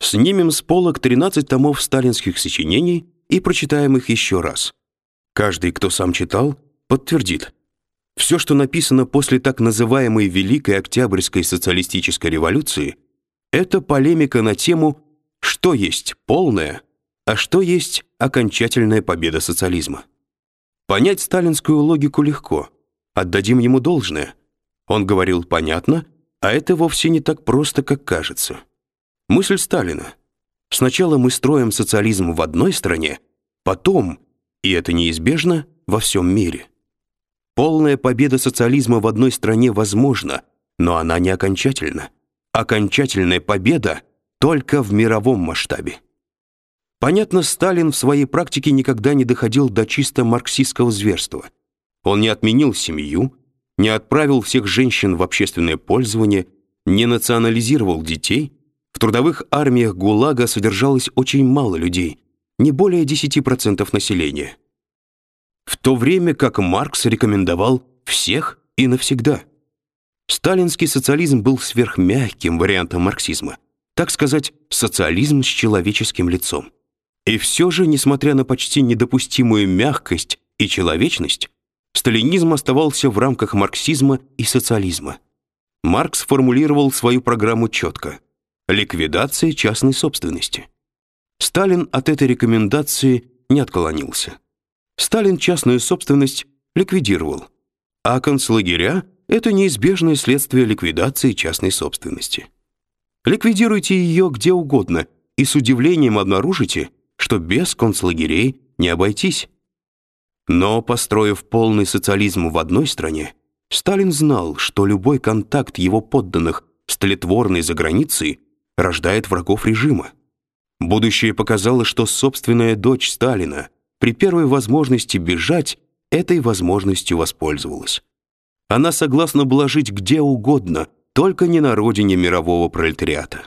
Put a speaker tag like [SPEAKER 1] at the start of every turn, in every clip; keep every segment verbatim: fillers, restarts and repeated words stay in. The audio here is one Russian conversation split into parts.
[SPEAKER 1] Снимем с полок тринадцать томов сталинских сочинений и прочитаем их еще раз. Каждый, кто сам читал, подтвердит. Все, что написано после так называемой Великой Октябрьской социалистической революции, это полемика на тему, что есть полная, а что есть окончательная победа социализма. Понять сталинскую логику легко. Отдадим ему должное. Он говорил понятно, а это вовсе не так просто, как кажется. Мысль Сталина. Сначала мы строим социализм в одной стране, потом, и это неизбежно, во всем мире. Полная победа социализма в одной стране возможна, но она не окончательна. Окончательная победа только в мировом масштабе. Понятно, Сталин в своей практике никогда не доходил до чисто марксистского зверства. Он не отменил семью, не отправил всех женщин в общественное пользование, не национализировал детей. В трудовых армиях ГУЛАГа содержалось очень мало людей, не более десяти процентов населения. В то время как Маркс рекомендовал всех и навсегда. Сталинский социализм был сверхмягким вариантом марксизма, так сказать, социализм с человеческим лицом. И все же, несмотря на почти недопустимую мягкость и человечность, сталинизм оставался в рамках марксизма и социализма. Маркс формулировал свою программу четко: ликвидация частной собственности. Сталин от этой рекомендации не отклонился. Сталин частную собственность ликвидировал, а концлагеря — это неизбежное следствие ликвидации частной собственности. Ликвидируйте ее где угодно, и с удивлением обнаружите, что без концлагерей не обойтись. Но, построив полный социализм в одной стране, Сталин знал, что любой контакт его подданных с тлетворной за границей рождает врагов режима. Будущее показало, что собственная дочь Сталина при первой возможности бежать этой возможностью воспользовалась. Она согласна была жить где угодно, только не на родине мирового пролетариата.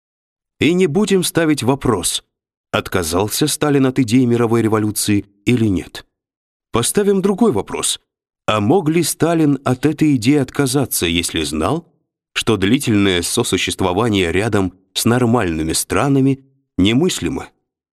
[SPEAKER 1] И не будем ставить вопрос, отказался Сталин от идеи мировой революции или нет. Поставим другой вопрос: а мог ли Сталин от этой идеи отказаться, если знал, что длительное сосуществование рядом с нормальными странами немыслимо?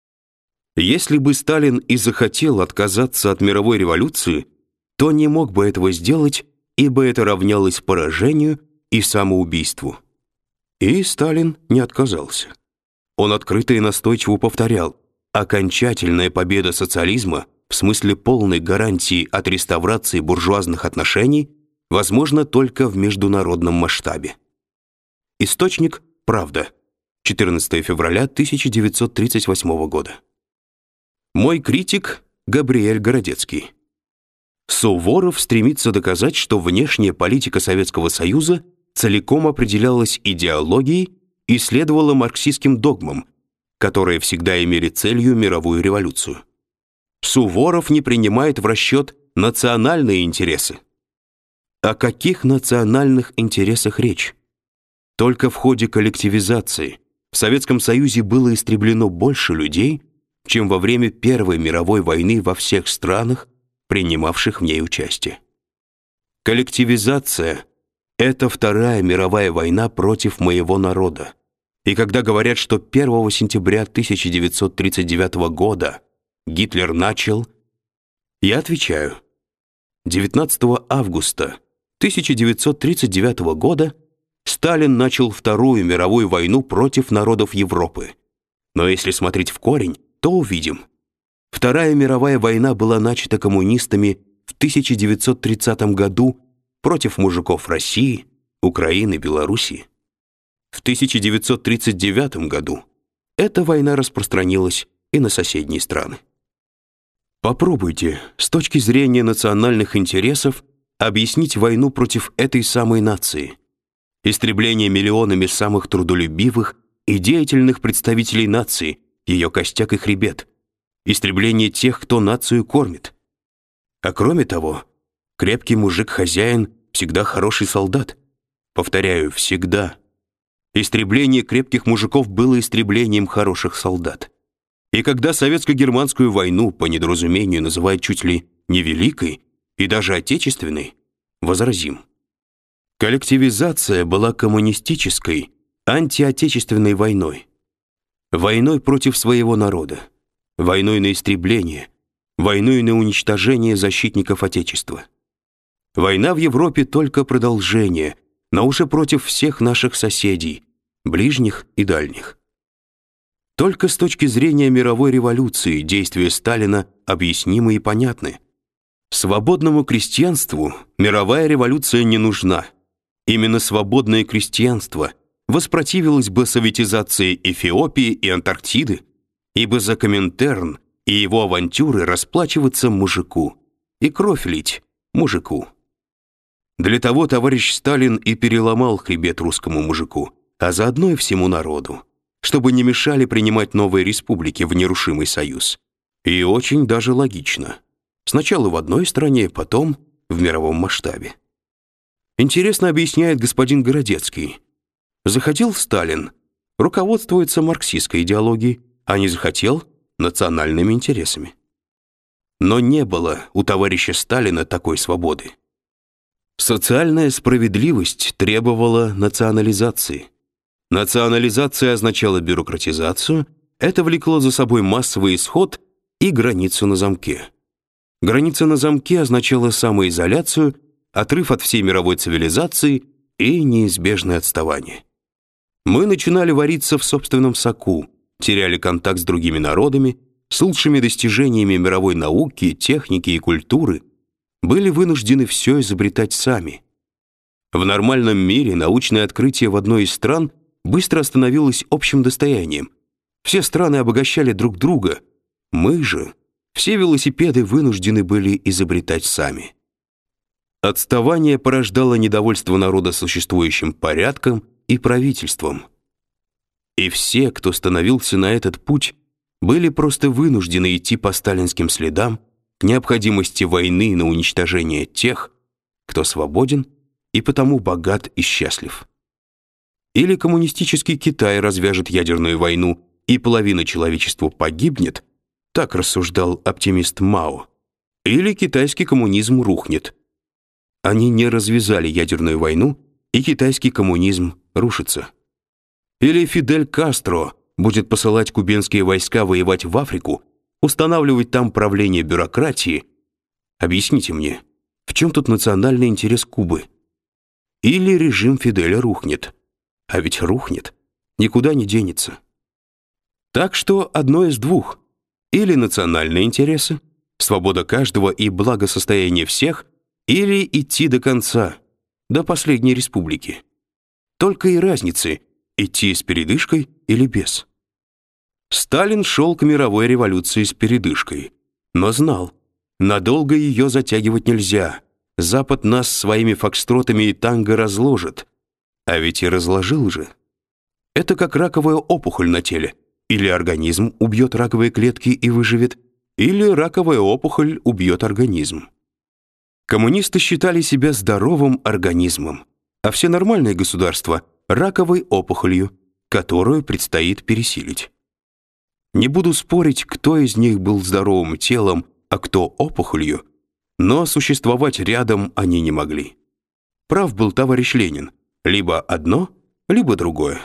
[SPEAKER 1] Если бы Сталин и захотел отказаться от мировой революции, то не мог бы этого сделать, ибо это равнялось поражению и самоубийству. И Сталин не отказался. Он открыто и настойчиво повторял: окончательная победа социализма в смысле полной гарантии от реставрации буржуазных отношений возможна только в международном масштабе. Источник «Правда», четырнадцатое февраля тысяча девятьсот тридцать восьмого года. Мой критик Габриэль Городецкий. Суворов стремится доказать, что внешняя политика Советского Союза целиком определялась идеологией и следовала марксистским догмам, которые всегда имели целью мировую революцию. Суворов не принимает в расчет национальные интересы. О каких национальных интересах речь? Только в ходе коллективизации в Советском Союзе было истреблено больше людей, чем во время Первой мировой войны во всех странах, принимавших в ней участие. Коллективизация — это Вторая мировая война против моего народа. И когда говорят, что первого сентября тысяча девятьсот тридцать девятого года Гитлер начал, я отвечаю: девятнадцатого августа тысяча девятьсот тридцать девятого года Сталин начал Вторую мировую войну против народов Европы. Но если смотреть в корень, то увидим: Вторая мировая война была начата коммунистами в тысяча девятьсот тридцатом году против мужиков России, Украины, Белоруссии. В тысяча девятьсот тридцать девятом году эта война распространилась и на соседние страны. Попробуйте с точки зрения национальных интересов объяснить войну против этой самой нации. Истребление миллионами самых трудолюбивых и деятельных представителей нации, ее костяк и хребет. Истребление тех, кто нацию кормит. А кроме того, крепкий мужик-хозяин всегда хороший солдат. Повторяю, всегда. Истребление крепких мужиков было истреблением хороших солдат. И когда советско-германскую войну по недоразумению называют чуть ли не великой и даже отечественной, возразим: коллективизация была коммунистической, антиотечественной войной. войной против своего народа, войной на истребление, войной на уничтожение защитников Отечества. Война в Европе только продолжение, но уже против всех наших соседей, ближних и дальних. Только с точки зрения мировой революции действия Сталина объяснимы и понятны. Свободному крестьянству мировая революция не нужна. Именно свободное крестьянство воспротивилось бы советизации Эфиопии и Антарктиды, ибо за Коминтерн и его авантюры расплачиваться мужику и кровь лить мужику. Для того товарищ Сталин и переломал хребет русскому мужику, а заодно и всему народу, чтобы не мешали принимать новые республики в нерушимый союз. И очень даже логично. Сначала в одной стране, потом в мировом масштабе. Интересно объясняет господин Городецкий. Захотел Сталин руководствуется марксистской идеологией, а не захотел национальными интересами. Но не было у товарища Сталина такой свободы. Социальная справедливость требовала национализации. Национализация означала бюрократизацию, это влекло за собой массовый исход и границу на замке. Граница на замке означала самоизоляцию, отрыв от всей мировой цивилизации и неизбежное отставание. Мы начинали вариться в собственном соку, теряли контакт с другими народами, с лучшими достижениями мировой науки, техники и культуры, были вынуждены все изобретать сами. В нормальном мире научное открытие в одной из стран быстро становилось общим достоянием. Все страны обогащали друг друга. Мы же все велосипеды вынуждены были изобретать сами. Отставание порождало недовольство народа существующим порядком и правительством. И все, кто становился на этот путь, были просто вынуждены идти по сталинским следам к необходимости войны на уничтожение тех, кто свободен и потому богат и счастлив. Или коммунистический Китай развяжет ядерную войну, и половина человечества погибнет, так рассуждал оптимист Мао. Или китайский коммунизм рухнет. Они не развязали ядерную войну, и китайский коммунизм рушится. Или Фидель Кастро будет посылать кубинские войска воевать в Африку, устанавливать там правление бюрократии. Объясните мне, в чем тут национальный интерес Кубы? Или режим Фиделя рухнет. А ведь рухнет, никуда не денется. Так что одно из двух. Или национальные интересы, свобода каждого и благосостояние всех, или идти до конца, до последней республики. Только и разницы, идти с передышкой или без. Сталин шел к мировой революции с передышкой, но знал, надолго ее затягивать нельзя. Запад нас своими фокстротами и танго разложит. А ведь и разложил же. Это как раковая опухоль на теле. Или организм убьет раковые клетки и выживет, или раковая опухоль убьет организм. Коммунисты считали себя здоровым организмом, а все нормальные государства — раковой опухолью, которую предстоит пересилить. Не буду спорить, кто из них был здоровым телом, а кто опухолью, но существовать рядом они не могли. Прав был товарищ Ленин: либо одно, либо другое.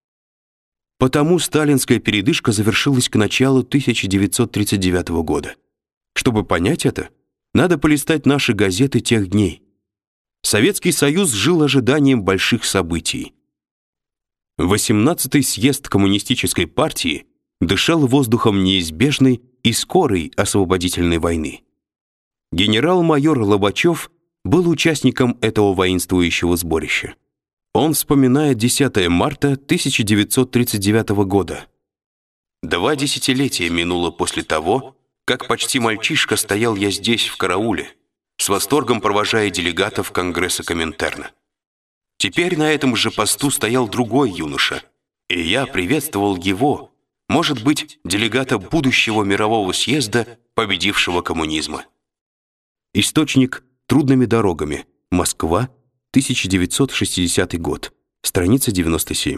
[SPEAKER 1] Потому сталинская передышка завершилась к началу тысяча девятьсот тридцать девятого года. Чтобы понять это, надо полистать наши газеты тех дней. Советский Союз жил ожиданием больших событий. восемнадцатый съезд коммунистической партии дышал воздухом неизбежной и скорой освободительной войны. Генерал-майор Лобачев был участником этого воинствующего сборища. Он вспоминает десятое марта тысяча девятьсот тридцать девятого года. «Два десятилетия минуло после того, как почти мальчишка стоял я здесь, в карауле, с восторгом провожая делегатов Конгресса Коминтерна. Теперь на этом же посту стоял другой юноша, и я приветствовал его, может быть, делегата будущего мирового съезда, победившего коммунизма». Источник «Трудными дорогами. Москва. тысяча девятьсот шестидесятый год. Страница девяносто семь.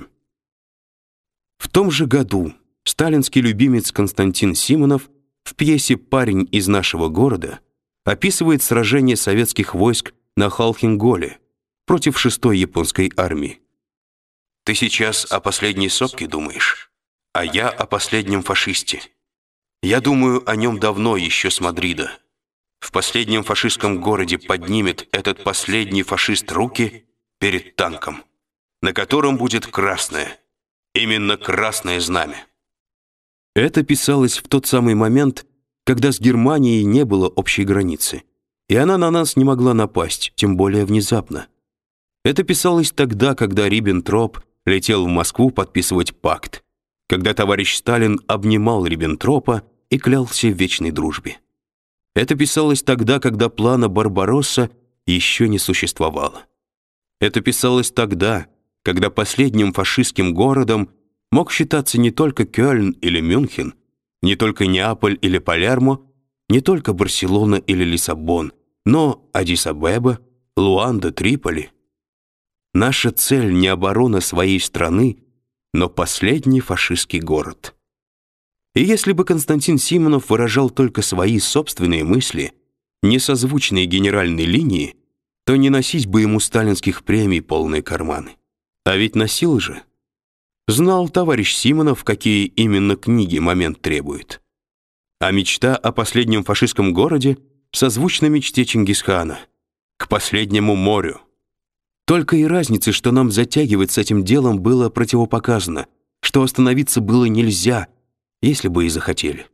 [SPEAKER 1] В том же году сталинский любимец Константин Симонов в пьесе «Парень из нашего города» описывает сражение советских войск на Халхин-Голе против шестой японской армии. «Ты сейчас о последней сопке думаешь? а я о последнем фашисте. Я думаю о нем давно, еще с Мадрида. В последнем фашистском городе поднимет этот последний фашист руки перед танком, на котором будет красное, именно красное знамя. Это писалось в тот самый момент, когда с Германией не было общей границы, и она на нас не могла напасть, тем более внезапно. Это писалось тогда, когда Риббентроп летел в Москву подписывать пакт, когда товарищ Сталин обнимал Риббентропа и клялся в вечной дружбе. Это писалось тогда, когда плана Барбаросса еще не существовало. Это писалось тогда, когда последним фашистским городом мог считаться не только Кёльн или Мюнхен, не только Неаполь или Палермо, не только Барселона или Лиссабон, но Аддис-Абеба, Луанда, Триполи. Наша цель не оборона своей страны, но последний фашистский город. И если бы Константин Симонов выражал только свои собственные мысли, не созвучные генеральной линии, то не носить бы ему сталинских премий полные карманы. А ведь носил же. Знал товарищ Симонов, какие именно книги момент требует. А мечта о последнем фашистском городе созвучна мечте Чингисхана. К последнему морю. Только и разницы, что нам затягивать с этим делом было противопоказано, что остановиться было нельзя, если бы и захотели.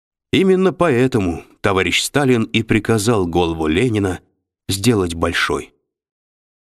[SPEAKER 1] Именно поэтому товарищ Сталин и приказал голову Ленина сделать большой.